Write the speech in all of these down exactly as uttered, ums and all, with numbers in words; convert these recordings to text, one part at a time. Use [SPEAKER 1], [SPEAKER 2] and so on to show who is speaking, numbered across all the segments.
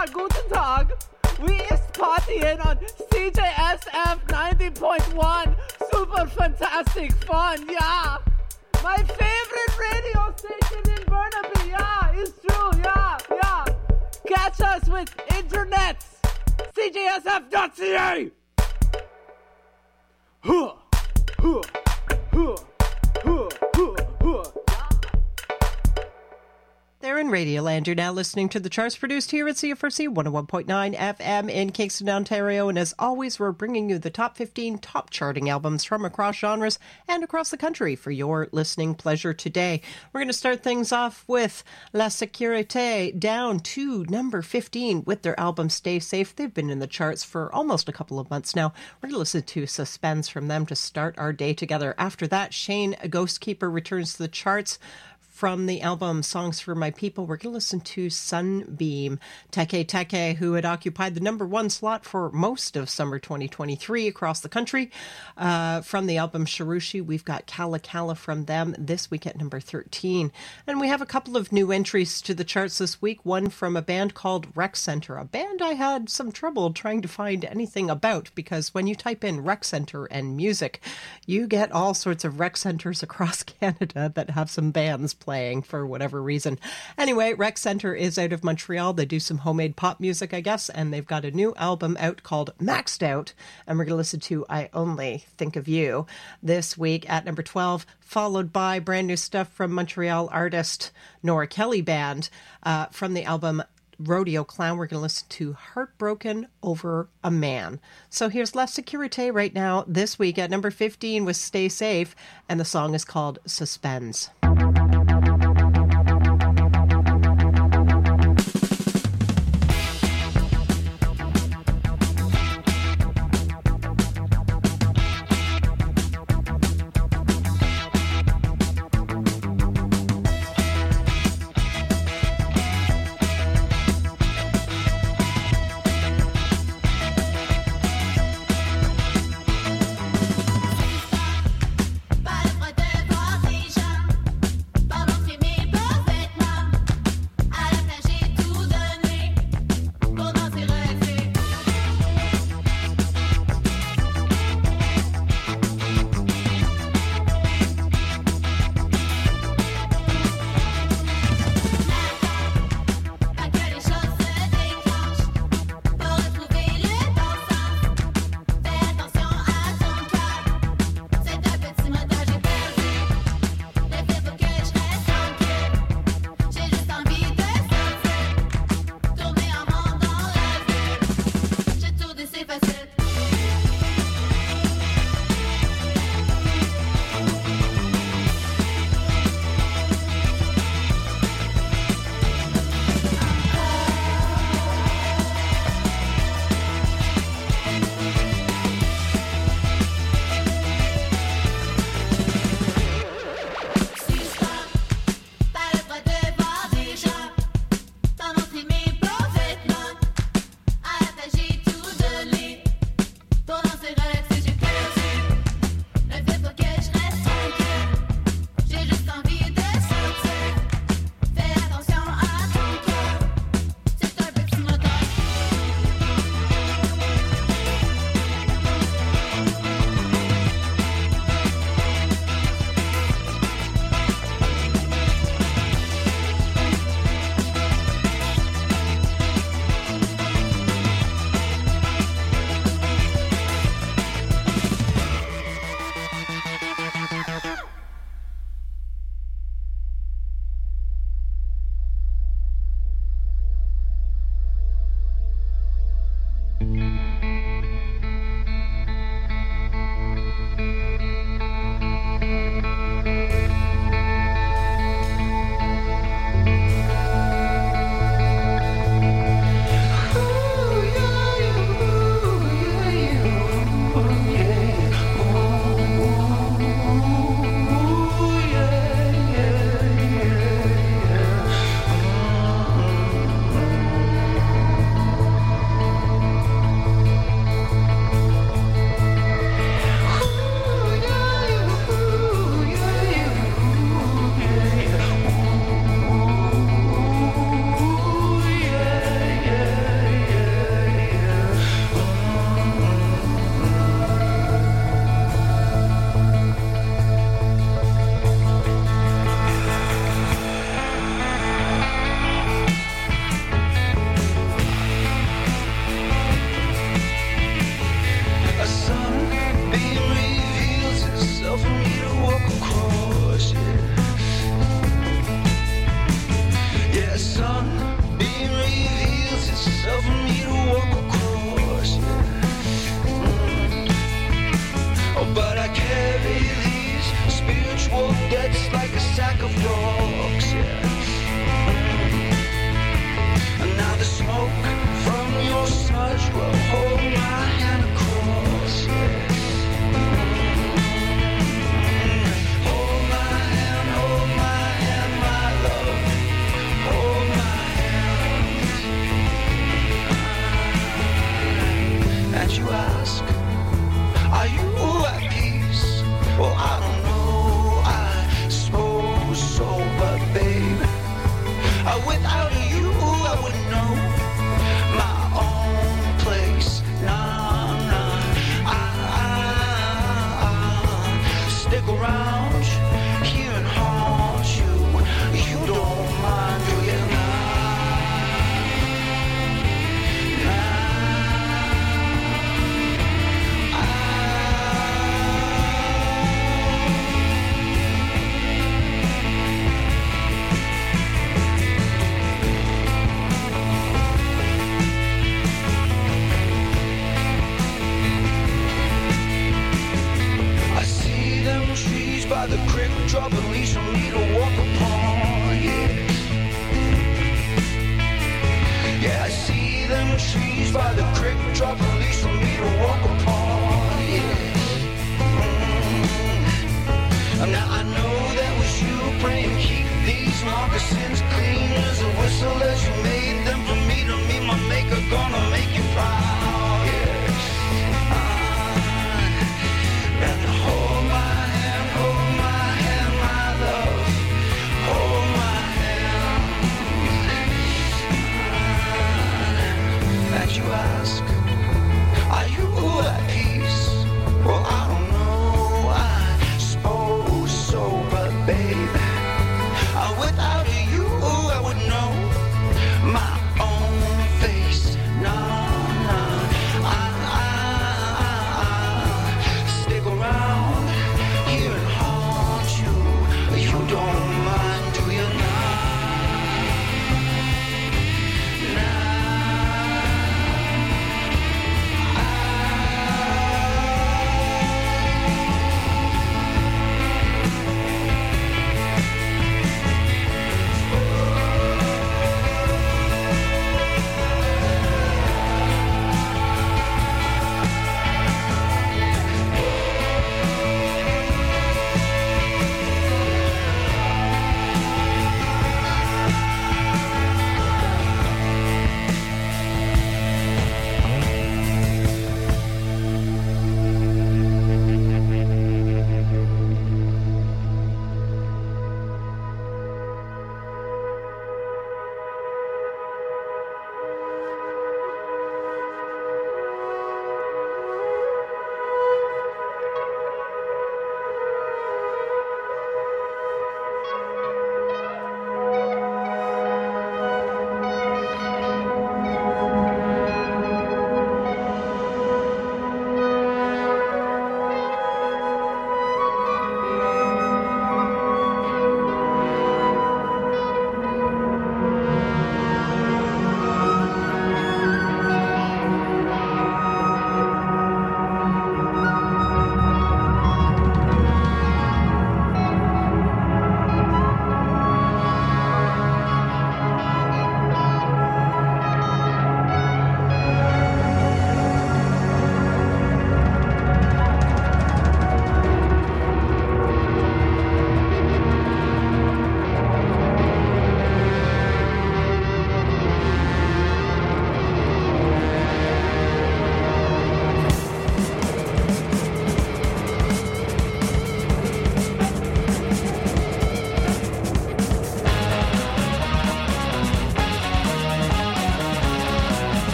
[SPEAKER 1] ja, guten Tag. We is partying on C J S F ninety point one. Super fantastic fun, yeah. My favorite radio station in Burnaby, yeah, it's true, yeah, yeah. Catch us with internets. C J S F dot C A. Huh, huh, huh, huh, huh, huh.
[SPEAKER 2] They're in Radioland. You're now listening to the charts produced here at C F R C one oh one point nine F M in Kingston, Ontario. And as always, we're bringing you the top fifteen top charting albums from across genres and across the country for your listening pleasure today. We're going to start things off with La Sécurité, down to number fifteen with their album Stay Safe. They've been in the charts for almost a couple of months now. We're going to listen to Suspense from them to start our day together. After that, Shane Ghostkeeper returns to the charts. From the album Songs for My People, we're going to listen to Sunbeam. Teke Teke, who had occupied the number one slot for most of summer twenty twenty-three across the country. Uh, from the album Sharushi, we've got Kala Kala from them this week at number thirteen. And we have a couple of new entries to the charts this week. One from a band called Rec Center, a band I had some trouble trying to find anything about, because when you type in Rec Center and music, you get all sorts of rec centers across Canada that have some bands playing. Playing for whatever reason. Anyway, Rec Center is out of Montreal. They do some homemade pop music, I guess, and they've got a new album out called Maxed Out, and we're going to listen to I Only Think of You this week at number twelve, followed by brand new stuff from Montreal artist Nora Kelly Band. Uh, from the album Rodeo Clown, we're going to listen to Heartbroken Over a Man. So here's La Sécurité right now this week at number fifteen with Stay Safe, and the song is called Suspense.
[SPEAKER 3] Para poder voir déjà pack of dogs, yes. And now the smoke from your smudge will hold my hand across, yes. Hold my hand, hold my hand, my love. Hold my hand. And you ask, are you at peace? Well, I don't know, I suppose so, but babe, uh, without you I wouldn't know my own place. Nah, nah, I, I, I stick around here and haunt you. You don't mind, do you? Nah, nah, I see them trees by the creek, dropping leaves for me to walk upon, yeah. Yeah, I see them trees by the creek, dropping leaves for me to walk upon, yeah. Mm. Now I know that was you praying, keep these moccasins clean as a whistle as you made them for me to meet my maker, gonna make you proud, yeah. And hold my hand, hold my hand, my love. Hold my hand. And you ask, are you at peace?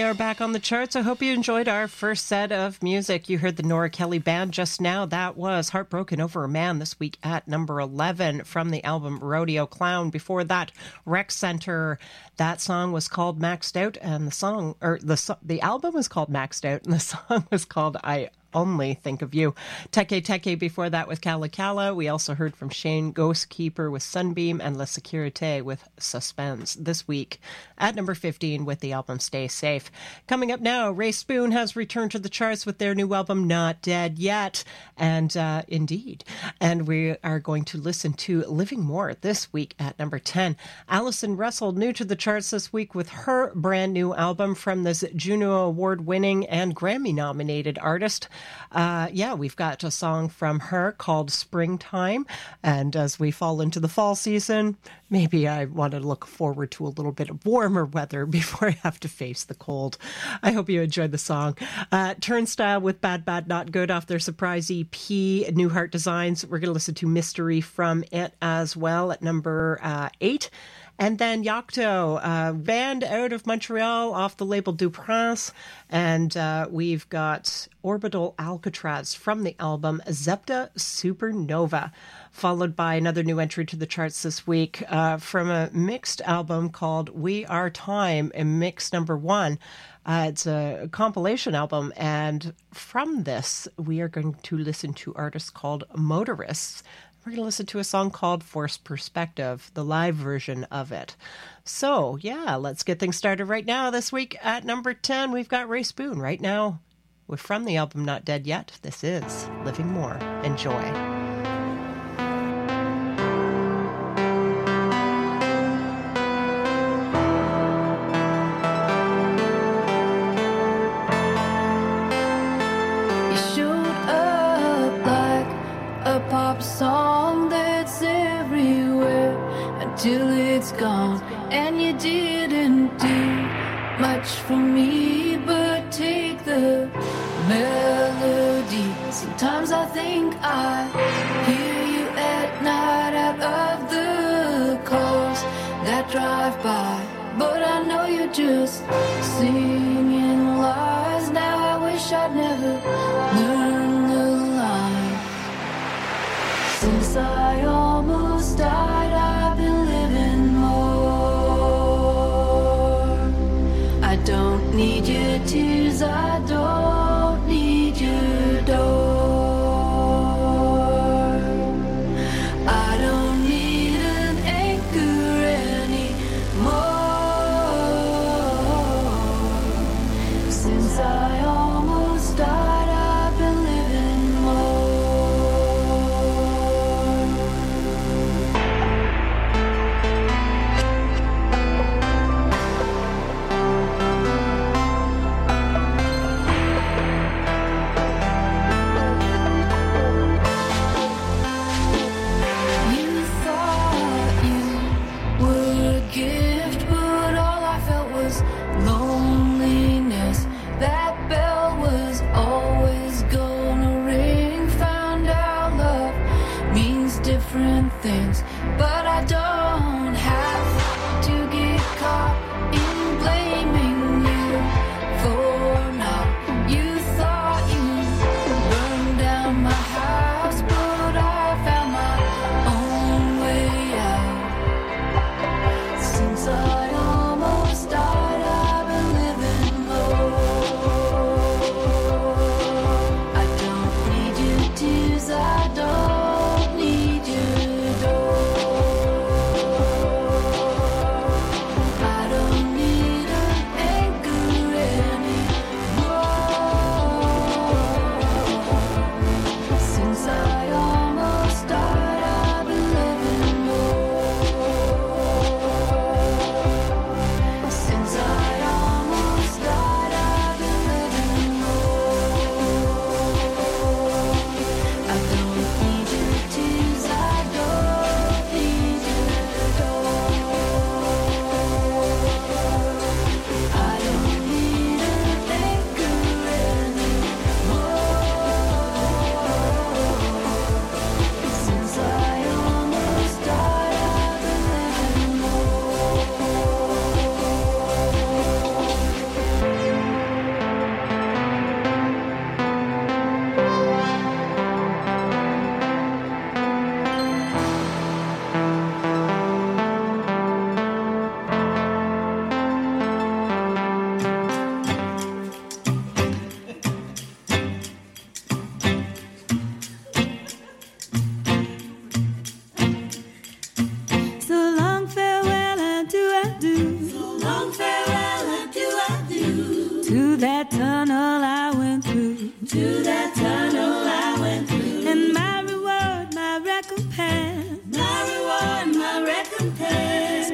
[SPEAKER 2] are back on the charts. I hope you enjoyed our first set of music. You heard the Nora Kelly Band just now. That was Heartbroken Over a Man this week at number eleven from the album Rodeo Clown. Before that, Rec Center. That song was called Maxed Out, and the song, or the the album was called Maxed Out, and the song was called I Only Think of You. Teke Teke before that with Kala Kala. We also heard from Shane Ghostkeeper with Sunbeam and La Sécurité with Suspense this week at number fifteen with the album Stay Safe. Coming up now, Ray Spoon has returned to the charts with their new album Not Dead Yet, and uh, indeed, and we are going to listen to Living More this week at number ten. Alison Russell, new to the charts this week with her brand new album from this Juno Award-winning and Grammy-nominated artist. Uh, yeah, we've got a song from her called Springtime. And as we fall into the fall season, maybe I want to look forward to a little bit of warmer weather before I have to face the cold. I hope you enjoyed the song. Uh, Turnstile with Bad Bad Not Good off their surprise E P, New Heart Designs. We're going to listen to Mystery from it as well at number uh, eight. And then Yocto, uh, band out of Montreal off the label Du Prince. And uh, we've got Orbital Alcatraz from the album Zepta Supernova, followed by another new entry to the charts this week uh, from a mixed album called We Are Time, in mix number one. Uh, it's a compilation album, and from this, we are going to listen to artists called Motorists. We're going to listen to a song called Forced Perspective, the live version of it. So, yeah, let's get things started right now. This week at number ten, we've got Ray Spoon right now. We're from the album Not Dead Yet. This is Living More. Enjoy.
[SPEAKER 4] Pop song that's everywhere until it's gone, and you didn't do much for me but take the melody. Sometimes I think I hear you at night out of the cars that drive by, but I know you're just singing lies. Now I wish I'd never learned the line. Since I almost died, I've been living more. I don't need your tears, I don't need your door. I don't need an anchor anymore. Since I almost died, I've been living more.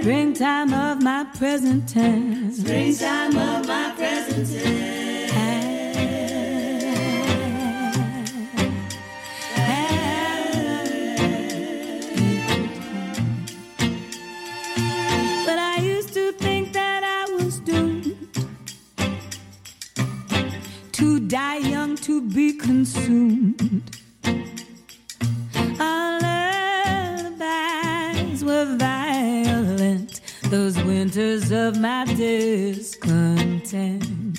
[SPEAKER 4] Springtime of my present tense.
[SPEAKER 5] Springtime of my present tense.
[SPEAKER 4] But I used to think that I was doomed to die young, to be consumed. Our lullabies were violent, those winters of my discontent.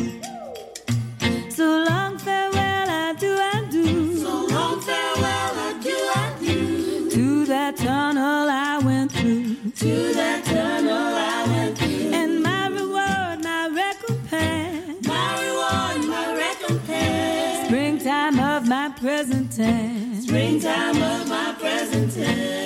[SPEAKER 4] So long farewell, adieu, adieu.
[SPEAKER 5] So long farewell, adieu, adieu.
[SPEAKER 4] To that tunnel I went through.
[SPEAKER 5] To that tunnel I went through.
[SPEAKER 4] And my reward, my recompense.
[SPEAKER 5] My reward, my recompense.
[SPEAKER 4] Springtime of my present tense.
[SPEAKER 5] Springtime of my present tense.